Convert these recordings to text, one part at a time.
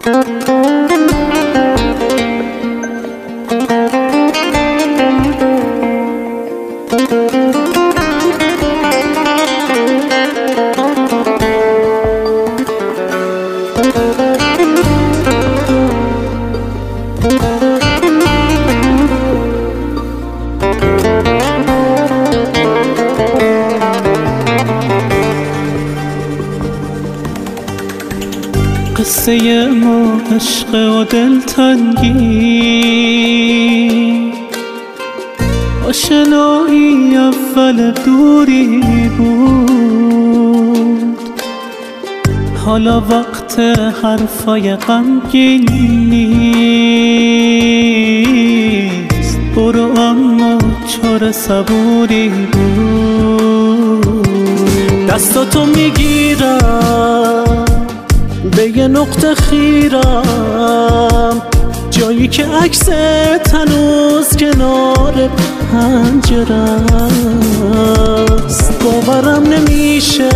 قصه ما عشق و دلتنگی، آشنایی اول دوری بود، حالا وقت حرفای غمگین نیست. برو اما چاره صبوری بود. دستاتو میگیرم به یه نقطه خیرم، جایی که عکست هنوز کنار پنجره است. باورم نمیشه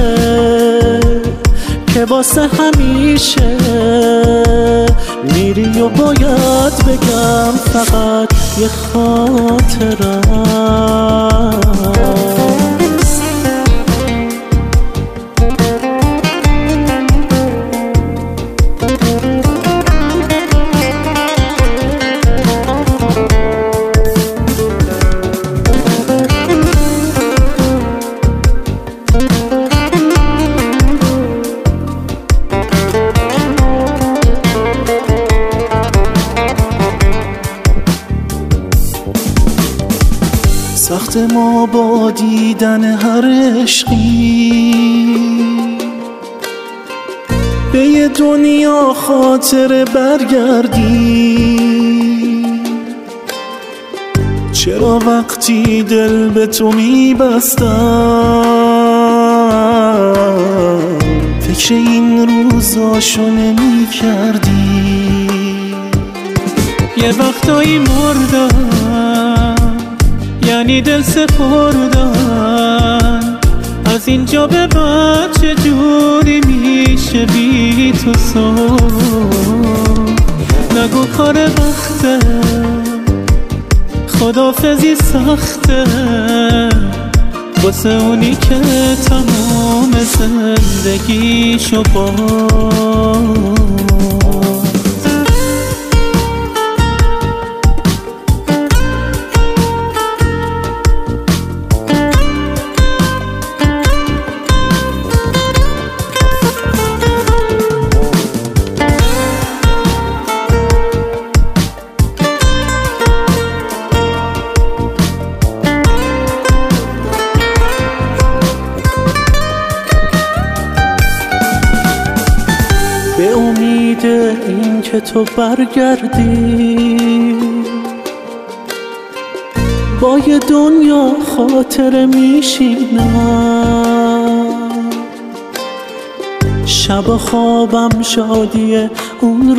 که واسه همیشه میری و باید بگم فقط یه خاطره. سخت ما با دیدن هر عشقی به یه دنیا خاطر برگردی. چرا وقتی دل به تو میبستم فکر این روزاشو نمی کردی؟ یه وقتایی مردم یعنی دل سپردن، از اینجا به بعد چجوری میشه بی تو نگو کار وقته، خدافزی سخته واسه اونی که تمام زندگیشو باز. به امید این که تو برگردی با یه دنیا خاطره میشینم. شب خوابم شادی اون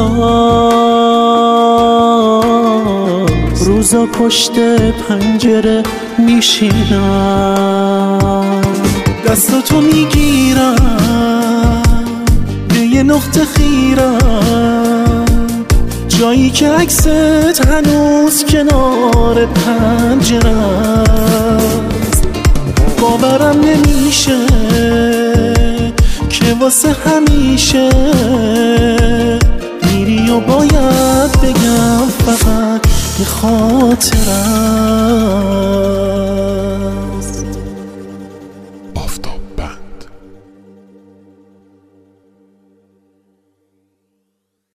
روزا پشت پنجره میشینم. دستاتو میگیرم یه نقطه خیرم، جایی که عکست هنوز کنار پنجره است. باورم نمیشه که واسه همیشه میری و باید بگم فقط یه خاطره.